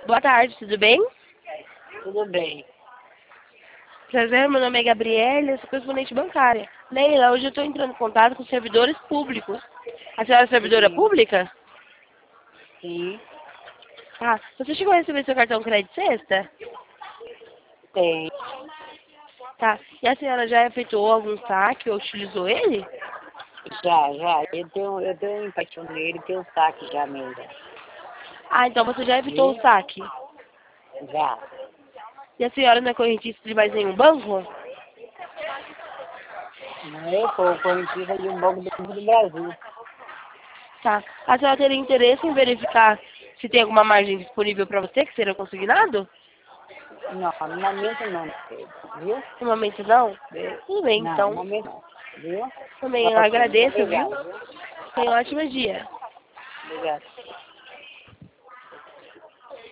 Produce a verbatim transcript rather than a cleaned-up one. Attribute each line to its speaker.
Speaker 1: Boa tarde, tudo bem?
Speaker 2: Tudo bem.
Speaker 1: Prazer, meu nome é Gabriela, eu sou correspondente bancária. Leila, hoje eu estou entrando em contato com servidores públicos. A senhora é servidora
Speaker 2: Sim,
Speaker 1: pública?
Speaker 2: sim,
Speaker 1: Ah, você chegou a receber seu cartão crédito sexta?
Speaker 2: tem.
Speaker 1: Tá. E a senhora já efetuou algum saque ou utilizou ele?
Speaker 2: Já, já. Eu tenho, eu tenho um empatia nele, tenho um saque já mesmo.
Speaker 1: Ah, então você já evitou o
Speaker 2: Viu?
Speaker 1: saque.
Speaker 2: Já.
Speaker 1: E a senhora não é correntista de mais nenhum banco?
Speaker 2: Não, eu sou correntista de um banco do Banco do Brasil.
Speaker 1: Tá. A senhora teria interesse em verificar se tem alguma margem disponível para você que seja consignado?
Speaker 2: Não, no momento não, viu?
Speaker 1: No momento não? Eh, Tudo bem,
Speaker 2: Não, no
Speaker 1: então.
Speaker 2: momento não. Viu?
Speaker 1: Também
Speaker 2: Ok, muito
Speaker 1: agradeço, viu?
Speaker 2: obrigado, viu?
Speaker 1: Tenha um
Speaker 2: Ah,
Speaker 1: ótimo dia.
Speaker 2: obrigado.